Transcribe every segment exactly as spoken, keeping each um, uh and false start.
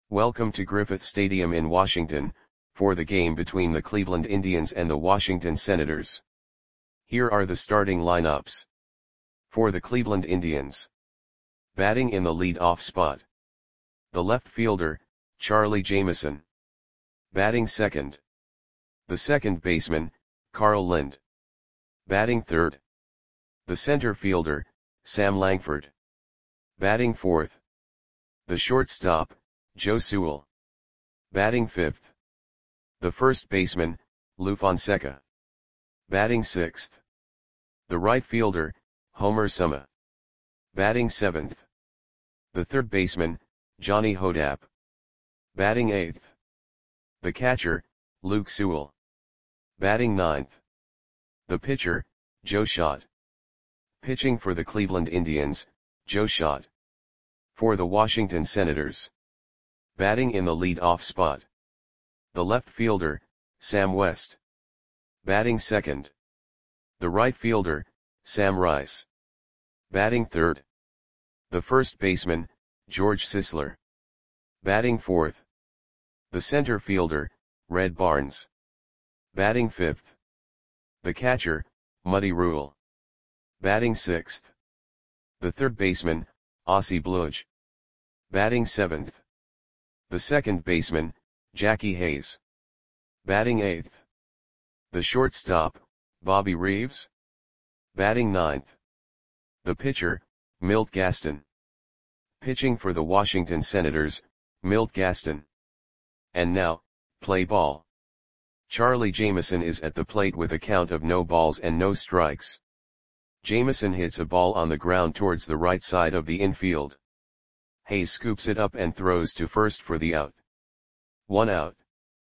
Welcome to Griffith Stadium in Washington, for the game between the Cleveland Indians and the Washington Senators. Here are the starting lineups. For the Cleveland Indians. Batting in the lead-off spot. The left fielder, Charlie Jameson. Batting second. The second baseman, Carl Lind. Batting third. The center fielder, Sam Langford. Batting fourth. The shortstop, Joe Sewell. Batting fifth. The first baseman, Lou Fonseca. Batting sixth. The right fielder, Homer Suma. Batting seventh. The third baseman, Johnny Hodap. Batting eighth. The catcher, Luke Sewell. Batting ninth. The pitcher, Joe Schott. Pitching for the Cleveland Indians, Joe Schott. For the Washington Senators. Batting in the lead-off spot. The left fielder, Sam West. Batting second. The right fielder, Sam Rice. Batting third. The first baseman, George Sisler. Batting fourth. The center fielder, Red Barnes. Batting fifth. The catcher, Muddy Rule. Batting sixth. The third baseman, Ossie Bludge. Batting seventh. The second baseman, Jackie Hayes. Batting eighth. The shortstop, Bobby Reeves. Batting ninth. The pitcher, Milt Gaston. Pitching for the Washington Senators, Milt Gaston. And now, play ball. Charlie Jameson is at the plate with a count of no balls and no strikes. Jameson hits a ball on the ground towards the right side of the infield. Hayes scoops it up and throws to first for the out. One out.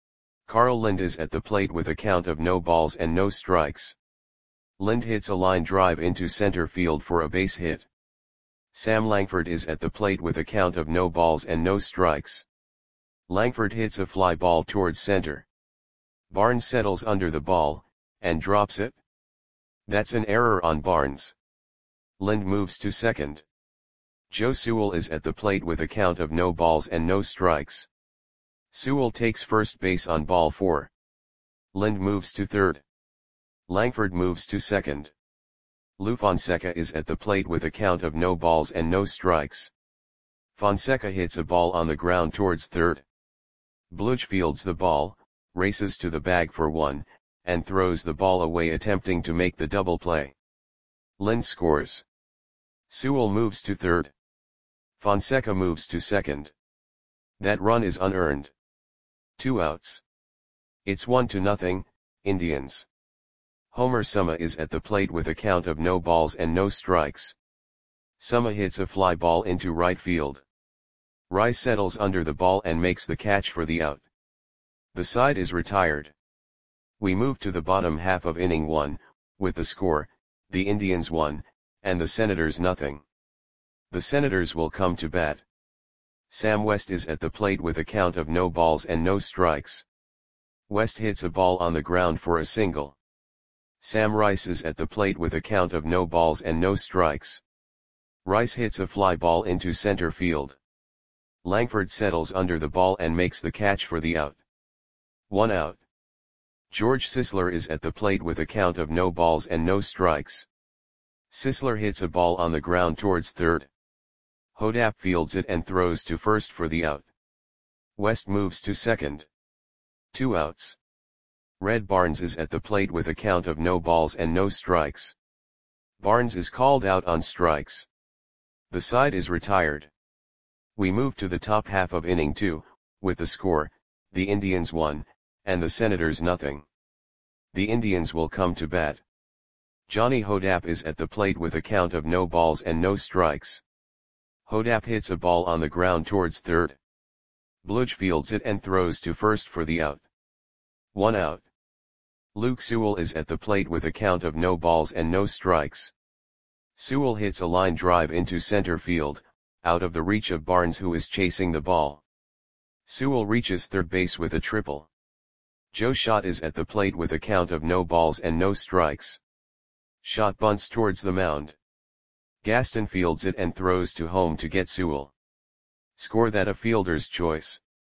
Carl Lind is at the plate with a count of no balls and no strikes. Lind hits a line drive into center field for a base hit. Sam Langford is at the plate with a count of no balls and no strikes. Langford hits a fly ball towards center. Barnes settles under the ball, and drops it. That's an error on Barnes. Lind moves to second. Joe Sewell is at the plate with a count of no balls and no strikes. Sewell takes first base on ball four. Lind moves to third. Langford moves to second. Lou Fonseca is at the plate with a count of no balls and no strikes. Fonseca hits a ball on the ground towards third. Bludge fields the ball, races to the bag for one, and throws the ball away attempting to make the double play. Lind scores. Sewell moves to third. Fonseca moves to second. That run is unearned. Two outs. It's one to nothing, Indians. Homer Suma is at the plate with a count of no balls and no strikes. Suma hits a fly ball into right field. Rice settles under the ball and makes the catch for the out. The side is retired. We move to the bottom half of inning one, with the score, the Indians one, and the Senators nothing. The Senators will come to bat. Sam West is at the plate with a count of no balls and no strikes. West hits a ball on the ground for a single. Sam Rice is at the plate with a count of no balls and no strikes. Rice hits a fly ball into center field. Langford settles under the ball and makes the catch for the out. One out. George Sisler is at the plate with a count of no balls and no strikes. Sisler hits a ball on the ground towards third. Hodap fields it and throws to first for the out. West moves to second. Two outs. Red Barnes is at the plate with a count of no balls and no strikes. Barnes is called out on strikes. The side is retired. We move to the top half of inning two, with the score, the Indians one, and the Senators nothing. The Indians will come to bat. Johnny Hodap is at the plate with a count of no balls and no strikes. Hodap hits a ball on the ground towards third. Bludge fields it and throws to first for the out. One out. Luke Sewell is at the plate with a count of no balls and no strikes. Sewell hits a line drive into center field, out of the reach of Barnes who is chasing the ball. Sewell reaches third base with a triple. Joe Schott is at the plate with a count of no balls and no strikes. Schott bunts towards the mound. Gaston fields it and throws to home to get Sewell. Score that a fielder's choice.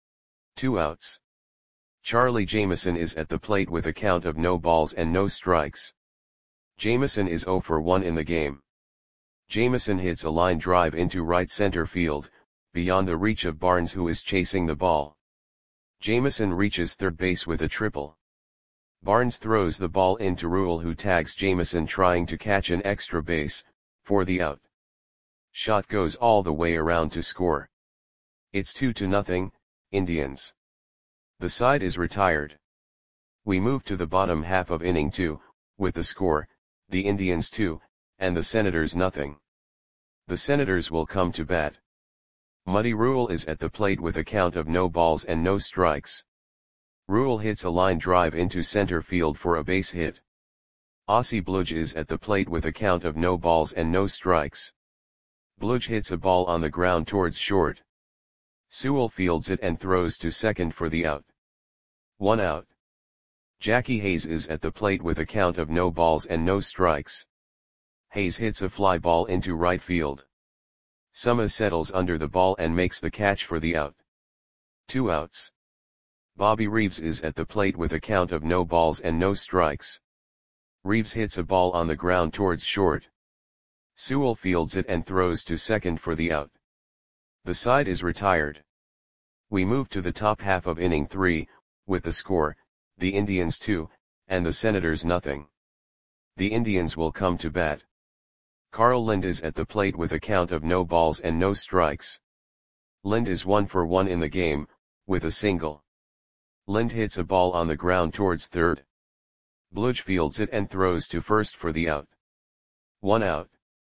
Two outs. Charlie Jamieson is at the plate with a count of no balls and no strikes. Jamieson is zero for one in the game. Jamieson hits a line drive into right center field, beyond the reach of Barnes, who is chasing the ball. Jamieson reaches third base with a triple. Barnes throws the ball into Rule, who tags Jamieson trying to catch an extra base, for the out. Shot goes all the way around to score. It's two to nothing, Indians. The side is retired. We move to the bottom half of inning two, with the score, the Indians two, and the Senators nothing. The Senators will come to bat. Muddy Rule is at the plate with a count of no balls and no strikes. Rule hits a line drive into center field for a base hit. Aussie Bludge is at the plate with a count of no balls and no strikes. Bludge hits a ball on the ground towards short. Sewell fields it and throws to second for the out. One out. Jackie Hayes is at the plate with a count of no balls and no strikes. Hayes hits a fly ball into right field. Summa settles under the ball and makes the catch for the out. Two outs. Bobby Reeves is at the plate with a count of no balls and no strikes. Reeves hits a ball on the ground towards short. Sewell fields it and throws to second for the out. The side is retired. We move to the top half of inning three, with the score, the Indians two, and the Senators nothing. The Indians will come to bat. Carl Lind is at the plate with a count of no balls and no strikes. Lind is one for one in the game, with a single. Lind hits a ball on the ground towards third. Bludge fields it and throws to first for the out. One out.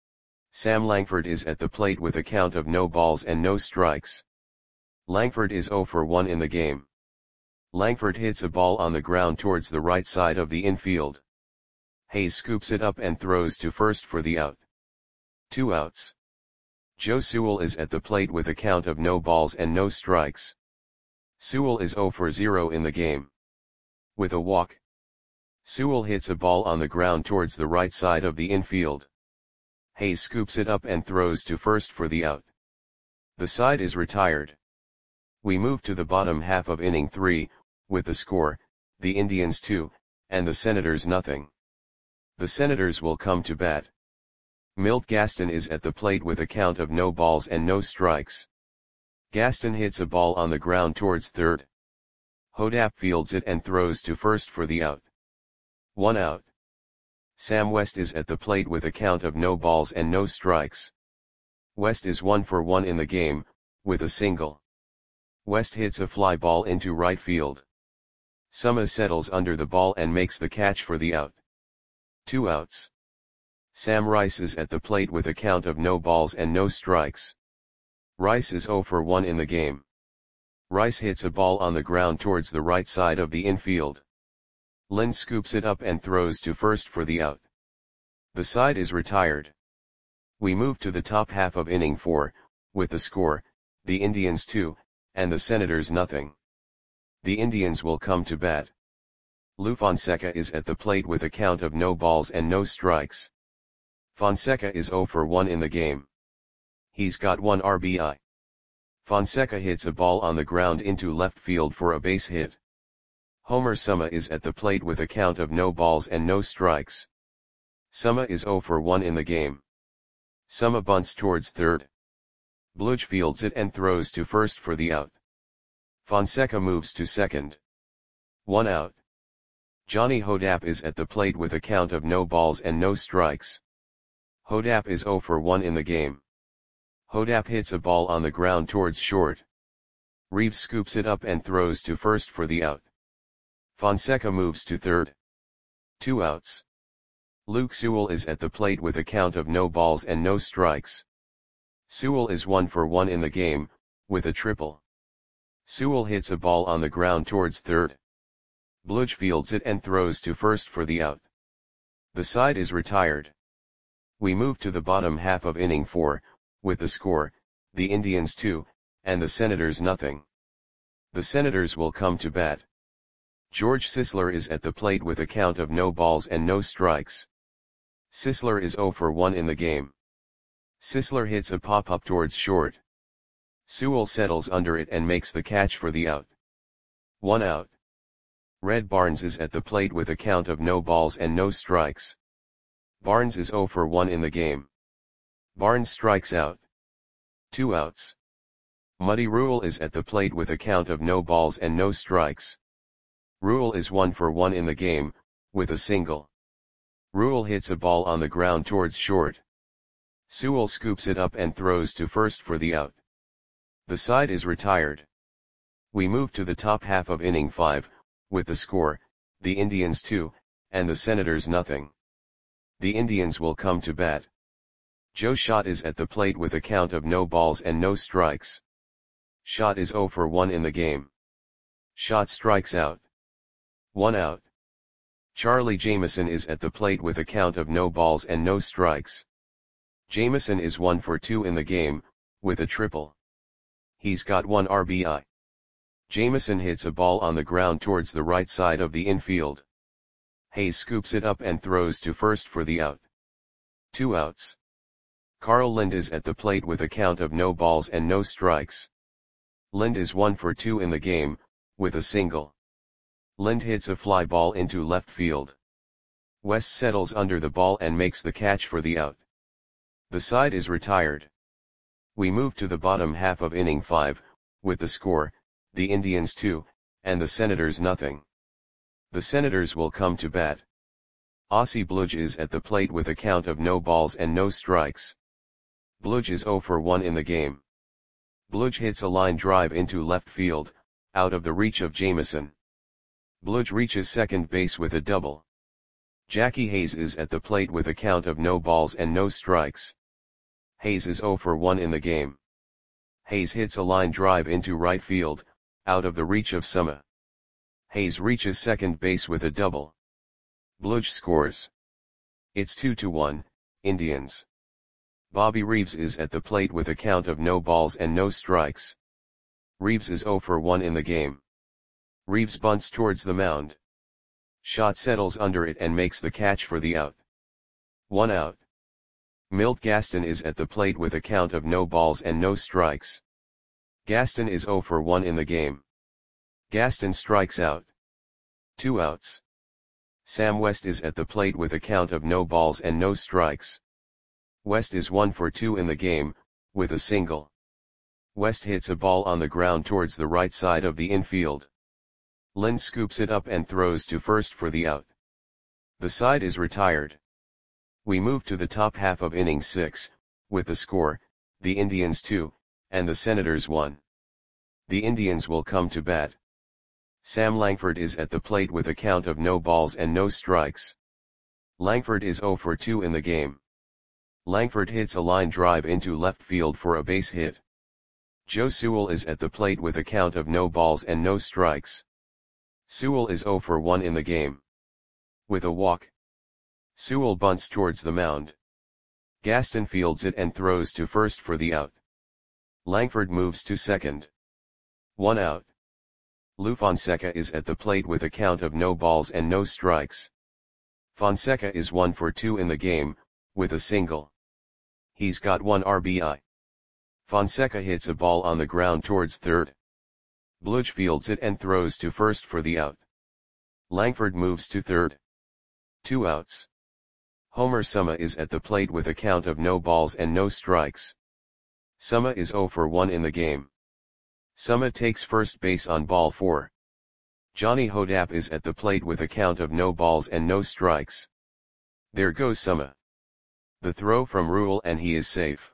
Sam Langford is at the plate with a count of no balls and no strikes. Langford is zero for one in the game. Langford hits a ball on the ground towards the right side of the infield. Hayes scoops it up and throws to first for the out. Two outs. Joe Sewell is at the plate with a count of no balls and no strikes. Sewell is zero for zero in the game. With a walk. Sewell hits a ball on the ground towards the right side of the infield. Hayes scoops it up and throws to first for the out. The side is retired. We move to the bottom half of inning three, with the score, the Indians two, and the Senators nothing. The Senators will come to bat. Milt Gaston is at the plate with a count of no balls and no strikes. Gaston hits a ball on the ground towards third. Hodap fields it and throws to first for the out. One out. Sam West is at the plate with a count of no balls and no strikes. West is one for one in the game, with a single. West hits a fly ball into right field. Summa settles under the ball and makes the catch for the out. Two outs. Sam Rice is at the plate with a count of no balls and no strikes. Rice is zero for one in the game. Rice hits a ball on the ground towards the right side of the infield. Lind scoops it up and throws to first for the out. The side is retired. We move to the top half of inning four, with the score, the Indians two, and the Senators nothing. The Indians will come to bat. Lou Fonseca is at the plate with a count of no balls and no strikes. Fonseca is zero for one in the game. He's got one R B I. Fonseca hits a ball on the ground into left field for a base hit. Homer Summa is at the plate with a count of no balls and no strikes. Summa is zero for one in the game. Summa bunts towards third. Bludge fields it and throws to first for the out. Fonseca moves to second. One out. Johnny Hodap is at the plate with a count of no balls and no strikes. Hodap is zero for one in the game. Hodap hits a ball on the ground towards short. Reeves scoops it up and throws to first for the out. Fonseca moves to third. Two outs. Luke Sewell is at the plate with a count of no balls and no strikes. Sewell is one for one in the game, with a triple. Sewell hits a ball on the ground towards third. Bludge fields it and throws to first for the out. The side is retired. We move to the bottom half of inning four, with the score, the Indians two, and the Senators nothing. The Senators will come to bat. George Sisler is at the plate with a count of no balls and no strikes. Sisler is zero for one in the game. Sisler hits a pop-up towards short. Sewell settles under it and makes the catch for the out. One out. Red Barnes is at the plate with a count of no balls and no strikes. Barnes is zero for one in the game. Barnes strikes out. Two outs. Muddy Rule is at the plate with a count of no balls and no strikes. Rule is one for one in the game, with a single. Rule hits a ball on the ground towards short. Sewell scoops it up and throws to first for the out. The side is retired. We move to the top half of inning five, with the score, the Indians two, and the Senators nothing. The Indians will come to bat. Joe Schott is at the plate with a count of no balls and no strikes. Schott is zero for one in the game. Schott strikes out. One out. Charlie Jameson is at the plate with a count of no balls and no strikes. Jameson is one for two in the game, with a triple. He's got one R B I. Jameson hits a ball on the ground towards the right side of the infield. Hayes scoops it up and throws to first for the out. Two outs. Carl Lind is at the plate with a count of no balls and no strikes. Lind is one for two in the game, with a single. Lind hits a fly ball into left field. West settles under the ball and makes the catch for the out. The side is retired. We move to the bottom half of inning five, with the score, the Indians two, and the Senators nothing. The Senators will come to bat. Ossie Bludge is at the plate with a count of no balls and no strikes. Bludge is zero for one in the game. Bludge hits a line drive into left field, out of the reach of Jameson. Bludge reaches second base with a double. Jackie Hayes is at the plate with a count of no balls and no strikes. Hayes is zero for one in the game. Hayes hits a line drive into right field, out of the reach of Summer. Hayes reaches second base with a double. Bludge scores. It's two to one, Indians. Bobby Reeves is at the plate with a count of no balls and no strikes. Reeves is zero for one in the game. Reeves bunts towards the mound. Schott settles under it and makes the catch for the out. One out. Milt Gaston is at the plate with a count of no balls and no strikes. Gaston is zero for one in the game. Gaston strikes out. Two outs. Sam West is at the plate with a count of no balls and no strikes. West is one for two in the game, with a single. West hits a ball on the ground towards the right side of the infield. Lind scoops it up and throws to first for the out. The side is retired. We move to the top half of inning six, with the score, the Indians two, and the Senators one. The Indians will come to bat. Sam Langford is at the plate with a count of no balls and no strikes. Langford is zero for two in the game. Langford hits a line drive into left field for a base hit. Joe Sewell is at the plate with a count of no balls and no strikes. Sewell is zero for one in the game. With a walk. Sewell bunts towards the mound. Gaston fields it and throws to first for the out. Langford moves to second. One out. Lou Fonseca is at the plate with a count of no balls and no strikes. Fonseca is one for two in the game, with a single. He's got one R B I. Fonseca hits a ball on the ground towards third. Bludge fields it and throws to first for the out. Langford moves to third. Two outs. Homer Summa is at the plate with a count of no balls and no strikes. Summa is zero for one in the game. Summa takes first base on ball four. Johnny Hodap is at the plate with a count of no balls and no strikes. There goes Summa. The throw from Rule and he is safe.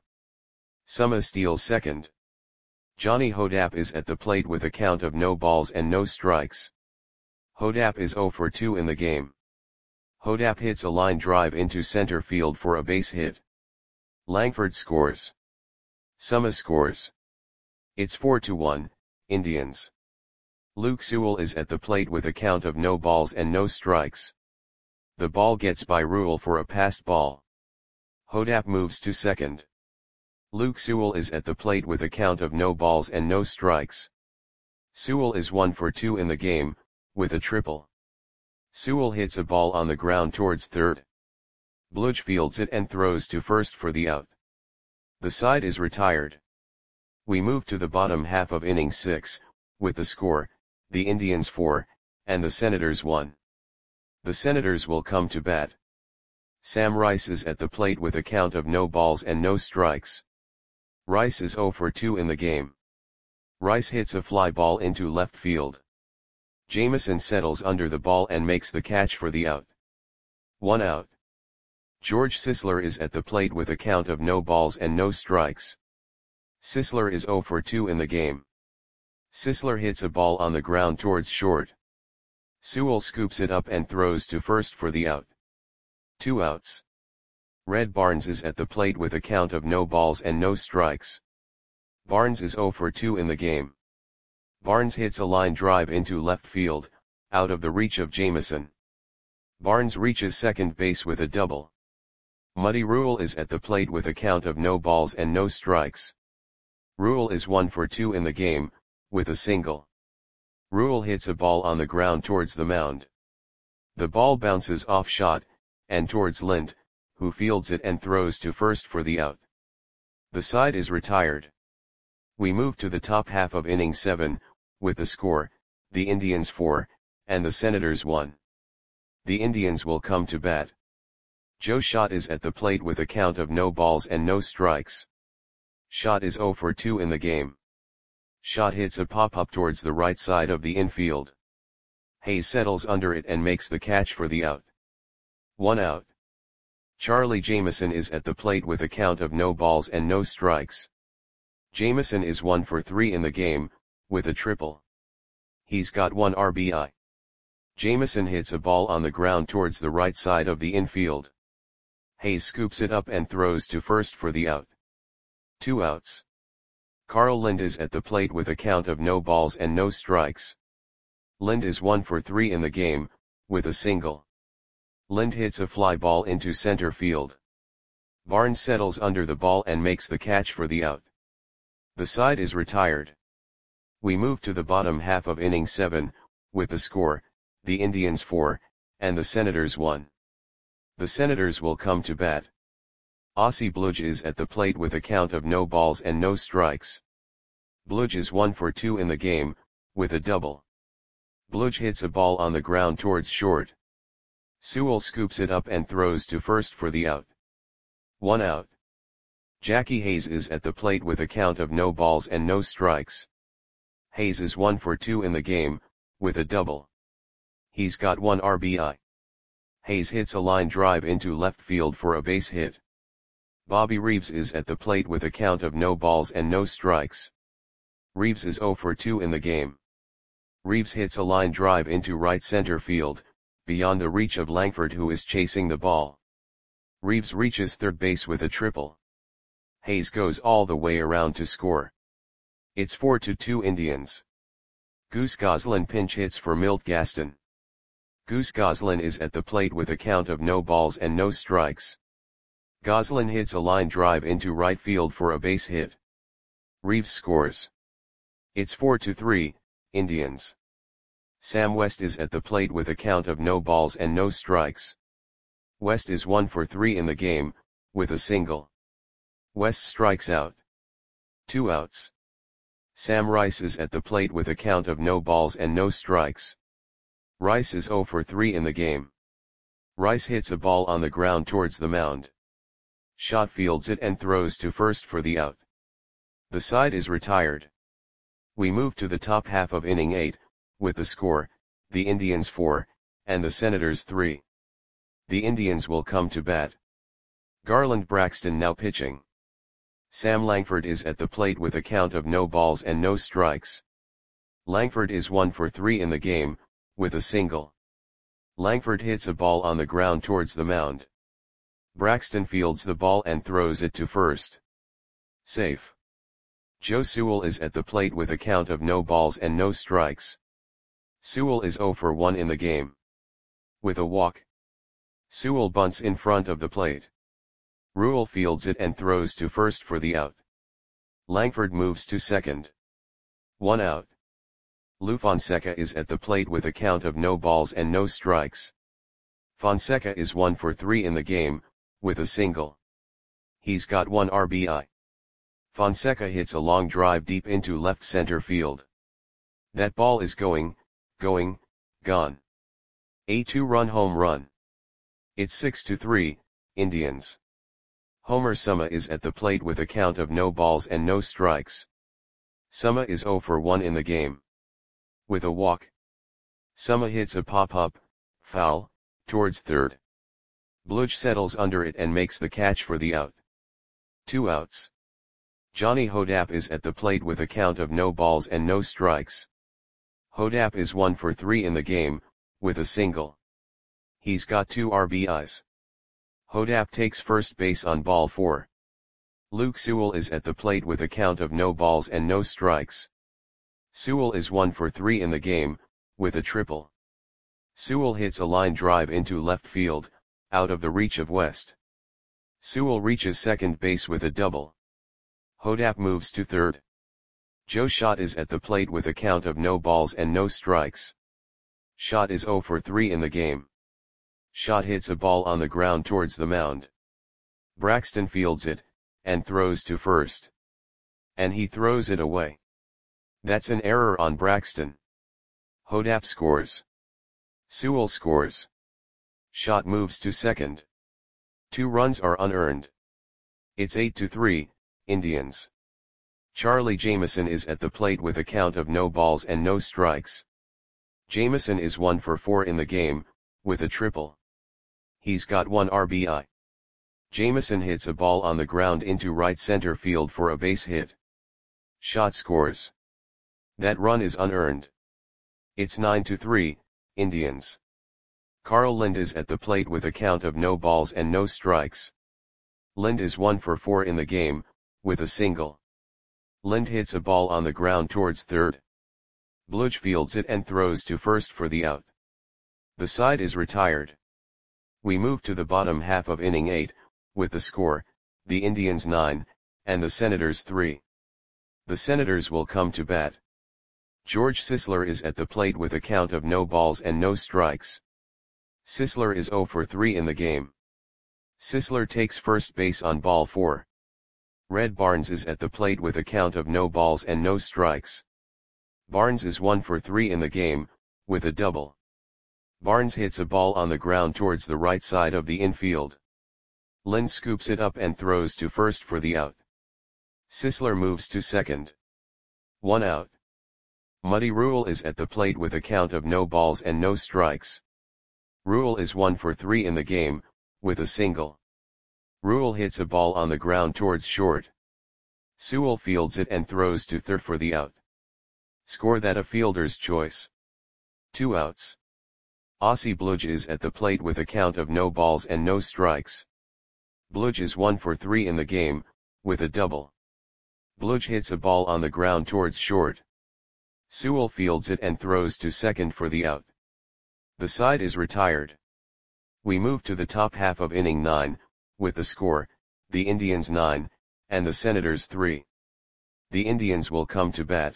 Summa steals second. Johnny Hodap is at the plate with a count of no balls and no strikes. Hodap is zero for two in the game. Hodap hits a line drive into center field for a base hit. Langford scores. Summa scores. It's four to one, Indians. Luke Sewell is at the plate with a count of no balls and no strikes. The ball gets by Rule for a passed ball. Hodap moves to second. Luke Sewell is at the plate with a count of no balls and no strikes. Sewell is one for two in the game, with a triple. Sewell hits a ball on the ground towards third. Bludge fields it and throws to first for the out. The side is retired. We move to the bottom half of inning six, with the score, the Indians four, and the Senators one. The Senators will come to bat. Sam Rice is at the plate with a count of no balls and no strikes. Rice is oh for two in the game. Rice hits a fly ball into left field. Jameson settles under the ball and makes the catch for the out. One out. George Sisler is at the plate with a count of no balls and no strikes. Sisler is oh for two in the game. Sisler hits a ball on the ground towards short. Sewell scoops it up and throws to first for the out. Two outs. Red Barnes is at the plate with a count of no balls and no strikes. Barnes is oh for two in the game. Barnes hits a line drive into left field, out of the reach of Jameson. Barnes reaches second base with a double. Muddy Rule is at the plate with a count of no balls and no strikes. Rule is one for two in the game, with a single. Rule hits a ball on the ground towards the mound. The ball bounces off shot, and towards Lind, who fields it and throws to first for the out. The side is retired. We move to the top half of inning seven, with the score, the Indians four, and the Senators one. The Indians will come to bat. Joe Schott is at the plate with a count of no balls and no strikes. Schott is oh for two in the game. Schott hits a pop-up towards the right side of the infield. Hayes settles under it and makes the catch for the out. One out. Charlie Jameson is at the plate with a count of no balls and no strikes. Jameson is one for three in the game, with a triple. He's got one R B I. Jameson hits a ball on the ground towards the right side of the infield. Hayes scoops it up and throws to first for the out. Two outs. Carl Lind is at the plate with a count of no balls and no strikes. Lind is one for three in the game, with a single. Lind hits a fly ball into center field. Barnes settles under the ball and makes the catch for the out. The side is retired. We move to the bottom half of inning seven, with the score, the Indians four, and the Senators one. The Senators will come to bat. Ossie Bludge is at the plate with a count of no balls and no strikes. Bludge is one for two in the game, with a double. Bludge hits a ball on the ground towards short. Sewell scoops it up and throws to first for the out. One out. Jackie Hayes is at the plate with a count of no balls and no strikes. Hayes is one for two in the game, with a double. He's got one R B I. Hayes hits a line drive into left field for a base hit. Bobby Reeves is at the plate with a count of no balls and no strikes. Reeves is oh for two in the game. Reeves hits a line drive into right center field, beyond the reach of Langford, who is chasing the ball. Reeves reaches third base with a triple. Hayes goes all the way around to score. It's four to two Indians. Goose Goslin pinch hits for Milt Gaston. Goose Goslin is at the plate with a count of no balls and no strikes. Goslin hits a line drive into right field for a base hit. Reeves scores. It's four to three, Indians. Sam West is at the plate with a count of no balls and no strikes. West is one for three in the game, with a single. West strikes out. Two outs. Sam Rice is at the plate with a count of no balls and no strikes. Rice is oh for three in the game. Rice hits a ball on the ground towards the mound. Schott fields it and throws to first for the out. The side is retired. We move to the top half of inning eight, with the score, the Indians four, and the Senators three. The Indians will come to bat. Garland Braxton now pitching. Sam Langford is at the plate with a count of no balls and no strikes. Langford is one for three in the game, with a single. Langford hits a ball on the ground towards the mound. Braxton fields the ball and throws it to first. Safe. Joe Sewell is at the plate with a count of no balls and no strikes. Sewell is oh for one in the game. With a walk. Sewell bunts in front of the plate. Rule fields it and throws to first for the out. Langford moves to second. One out. Lou Fonseca is at the plate with a count of no balls and no strikes. Fonseca is one for three in the game, with a single. He's got one R B I. Fonseca hits a long drive deep into left center field. That ball is going, going, gone. A two-run home run. It's six to three, Indians. Homer Suma is at the plate with a count of no balls and no strikes. Suma is zero for one in the game. With a walk. Suma hits a pop-up, foul, towards third. Bludge settles under it and makes the catch for the out. Two outs. Johnny Hodap is at the plate with a count of no balls and no strikes. Hodap is one for three in the game, with a single. He's got two R B Is. Hodap takes first base on ball four. Luke Sewell is at the plate with a count of no balls and no strikes. Sewell is one for three in the game, with a triple. Sewell hits a line drive into left field, out of the reach of West. Sewell reaches second base with a double. Hodap moves to third. Joe Schott is at the plate with a count of no balls and no strikes. Schott is zero for three in the game. Schott hits a ball on the ground towards the mound. Braxton fields it, and throws to first. And he throws it away. That's an error on Braxton. Hodap scores. Sewell scores. Schott moves to second. Two runs are unearned. It's eight to three, Indians. Charlie Jameson is at the plate with a count of no balls and no strikes. Jameson is one for four in the game, with a triple. He's got one R B I. Jameson hits a ball on the ground into right center field for a base hit. Schott scores. That run is unearned. It's nine to three, Indians. Carl Lind is at the plate with a count of no balls and no strikes. Lind is one for four in the game, with a single. Lind hits a ball on the ground towards third. Bludge fields it and throws to first for the out. The side is retired. We move to the bottom half of inning eight, with the score, the Indians nine, and the Senators three. The Senators will come to bat. George Sisler is at the plate with a count of no balls and no strikes. Sisler is zero for three in the game. Sisler takes first base on ball four. Red Barnes is at the plate with a count of no balls and no strikes. Barnes is one for three in the game, with a double. Barnes hits a ball on the ground towards the right side of the infield. Lind scoops it up and throws to first for the out. Sisler moves to second. One out. Muddy Rule is at the plate with a count of no balls and no strikes. Rule is one for three in the game, with a single. Rule hits a ball on the ground towards short. Sewell fields it and throws to third for the out. Score that a fielder's choice. Two outs. Ossie Bludge is at the plate with a count of no balls and no strikes. Bludge is one for three in the game, with a double. Bludge hits a ball on the ground towards short. Sewell fields it and throws to second for the out. The side is retired. We move to the top half of inning nine, with the score, the Indians nine, and the Senators three. The Indians will come to bat.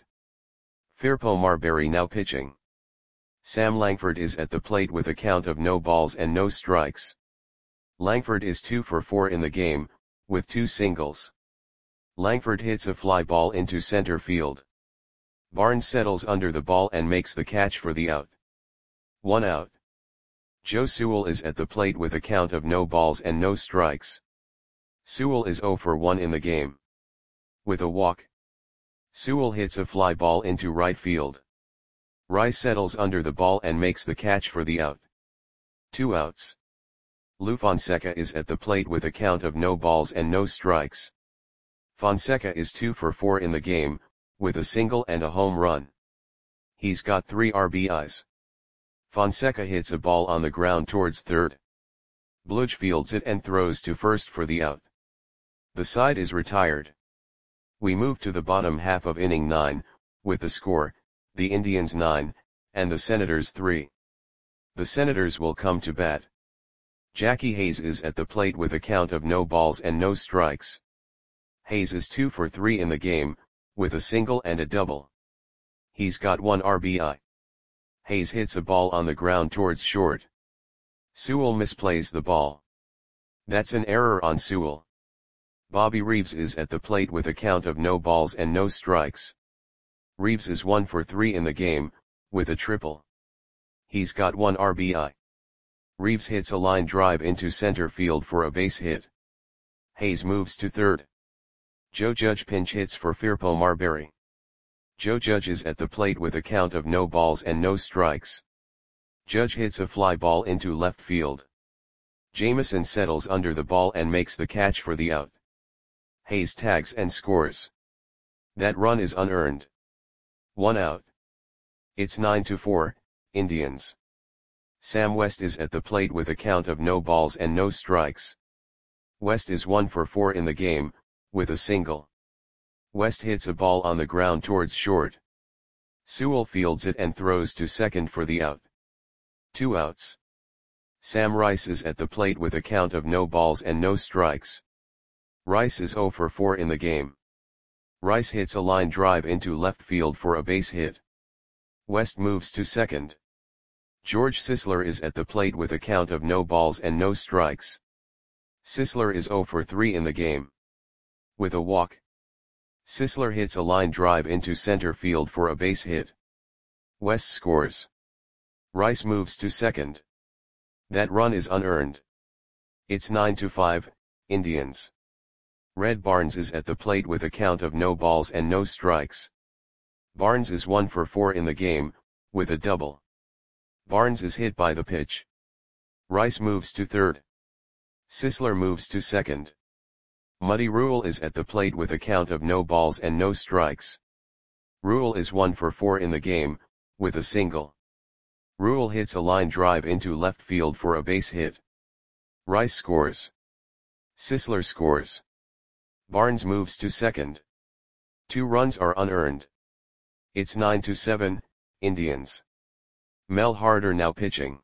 Firpo Marbury now pitching. Sam Langford is at the plate with a count of no balls and no strikes. Langford is two for four in the game, with two singles. Langford hits a fly ball into center field. Barnes settles under the ball and makes the catch for the out. One out. Joe Sewell is at the plate with a count of no balls and no strikes. Sewell is zero for one in the game. With a walk. Sewell hits a fly ball into right field. Rice settles under the ball and makes the catch for the out. Two outs. Lou Fonseca is at the plate with a count of no balls and no strikes. Fonseca is two for four in the game, with a single and a home run. He's got three R B Is. Fonseca hits a ball on the ground towards third. Bludge fields it and throws to first for the out. The side is retired. We move to the bottom half of inning nine, with the score, the Indians nine, and the Senators three. The Senators will come to bat. Jackie Hayes is at the plate with a count of no balls and no strikes. Hayes is two for three in the game, with a single and a double. He's got one R B I. Hayes hits a ball on the ground towards short. Sewell misplays the ball. That's an error on Sewell. Bobby Reeves is at the plate with a count of no balls and no strikes. Reeves is one for three in the game, with a triple. He's got one R B I. Reeves hits a line drive into center field for a base hit. Hayes moves to third. Joe Judge pinch hits for Firpo Marbury. Joe Judge is at the plate with a count of no balls and no strikes. Judge hits a fly ball into left field. Jameson settles under the ball and makes the catch for the out. Hayes tags and scores. That run is unearned. One out. It's nine to four, Indians. Sam West is at the plate with a count of no balls and no strikes. West is one for four in the game, with a single. West hits a ball on the ground towards short. Sewell fields it and throws to second for the out. Two outs. Sam Rice is at the plate with a count of no balls and no strikes. Rice is zero for four in the game. Rice hits a line drive into left field for a base hit. West moves to second. George Sisler is at the plate with a count of no balls and no strikes. Sisler is zero for three in the game. With a walk. Sisler hits a line drive into center field for a base hit. West scores. Rice moves to second. That run is unearned. It's nine to five, Indians. Red Barnes is at the plate with a count of no balls and no strikes. Barnes is one for four in the game, with a double. Barnes is hit by the pitch. Rice moves to third. Sisler moves to second. Muddy Rule is at the plate with a count of no balls and no strikes. Rule is one for four in the game, with a single. Rule hits a line drive into left field for a base hit. Rice scores. Sisler scores. Barnes moves to second. Two runs are unearned. It's nine to seven, Indians. Mel Harder now pitching.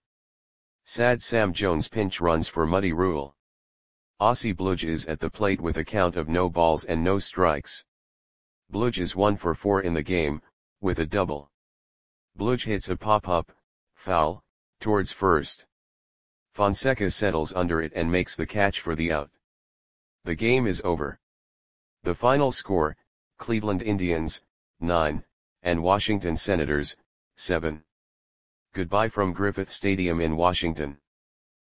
Sad Sam Jones pinch runs for Muddy Rule. Ossie Bludge is at the plate with a count of no balls and no strikes. Bludge is one for four in the game, with a double. Bludge hits a pop-up, foul, towards first. Fonseca settles under it and makes the catch for the out. The game is over. The final score, Cleveland Indians, nine, and Washington Senators, seven. Goodbye from Griffith Stadium in Washington.